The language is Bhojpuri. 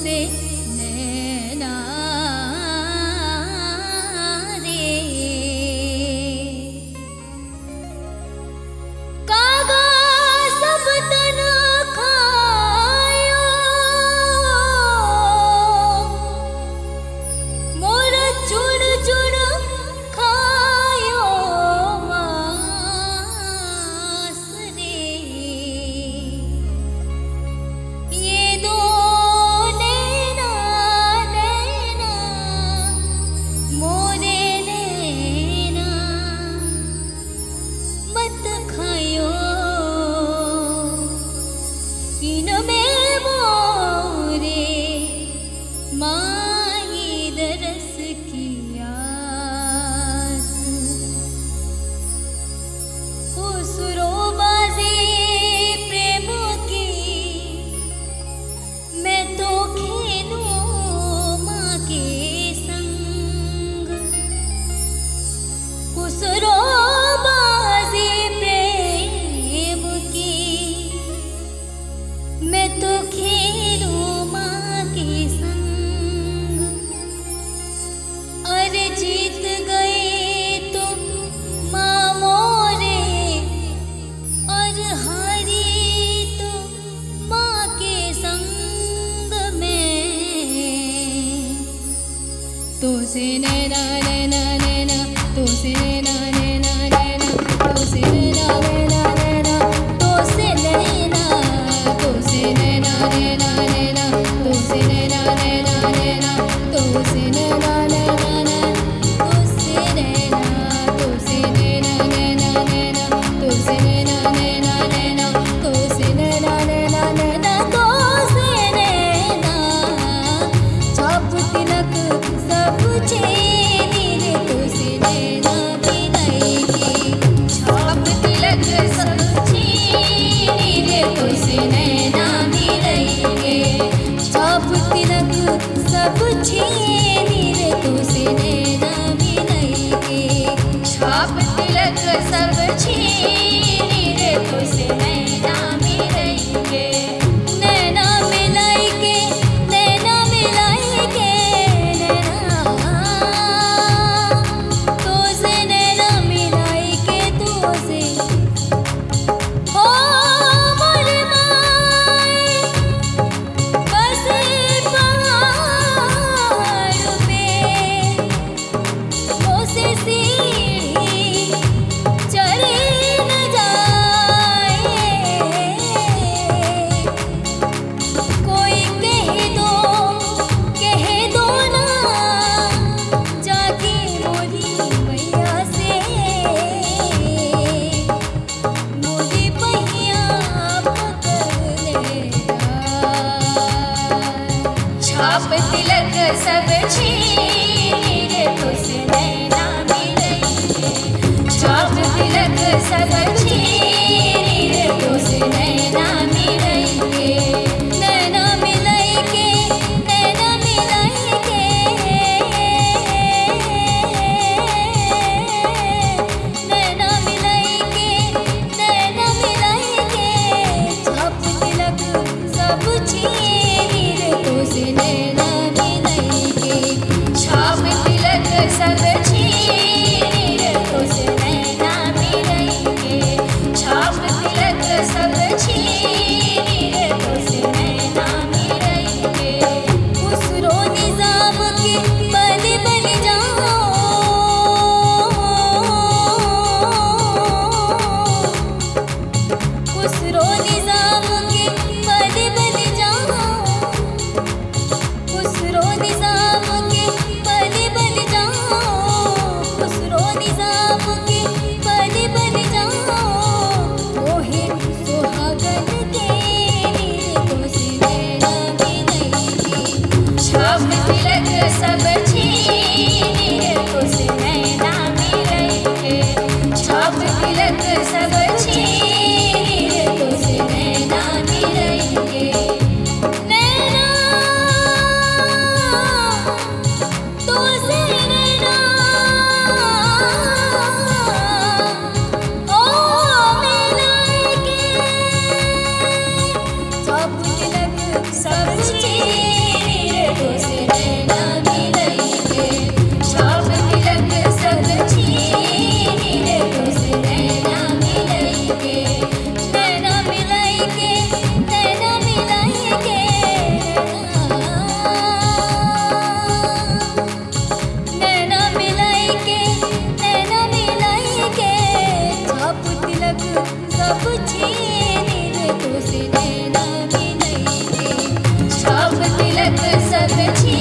से नैना रे कागा सब तन खायो मोर चुन चुन खायो मांस रे ये दो नैना नैना मोरे नैना मत खायो इनमें मोरे माही दरस की आस खुसरो बाजे प्रेम की मैं तो खेलूं माँ के संग खुसरो बाजे प्रेम की मैं तो खेलूं माँ के संग अरे जीत गए तुम माँ मोरे और हारी तो माँ के संग में तो से नैना नैना नैना तो से नैना नैना नैना तो से नैना नैना नैना तो से नैना तो से नैना नैना नैना तो से नैना नैना नैना तो से नैना नैना नैना तो से नैना तो से नैना नैना नैना तो से नैना नैना नैना तो से नैना नैना नैना तो से नैना छाप तिलक सब छेनी रे तो से नैना मिलाएगी छाप तिलक सब छेनी रे तो से नैना मिलाएगी छाप तिलक सब छेनी रे तो से नैना मिलाएगी छाप तिलक सब छेनी रे तो से नैना मिलाएगी नैना मिलाएगी नैना मिलाएगी नैना तो से नैना मिलाएगी तो से ओ मोर माए बसे पहाड़ पे ओसे सीढ़ी चढ़े न जाए कोई कह दो ना जाके मोरी मैया से मोरी पहिया पकड़ लेगा छाप तिलक सब छीनी रे तो से नैना मिलाएगी छाप तिलक सब छीनी रे तो से नैना मिलाएगी नैना मिलाएगी नैना मिलाएगी नैना मिलाएगी नैना मिलाएगी छाप तिलक सब छीनी रे तो से नैना मिलाएगी छाप तिलक सब छीनी रे तो से नैना मिलाएगी छाप तिलक सब छीनी रे तो से नैना मिलाएगी खुसरो निजाम के बल बल जाओ खुसरो निजाम के बल बल जाओ खुसरो निजाम के बल बल जाओ खुसरो निजाम के बल बल जाओ ओहे सुहागन के तो से नैना मिलाएगी छाप तिलक सब छीनी रे तो से नैना मिलाएगी छाप तिलक सब छीनी रे तो से नैना मिलाएगी नैना तो से नैना ओ मिलाएगी छाप तिलक सब छीनी तिलक सब छीन तो से नैना मिलैते छाप तिलक सब छीन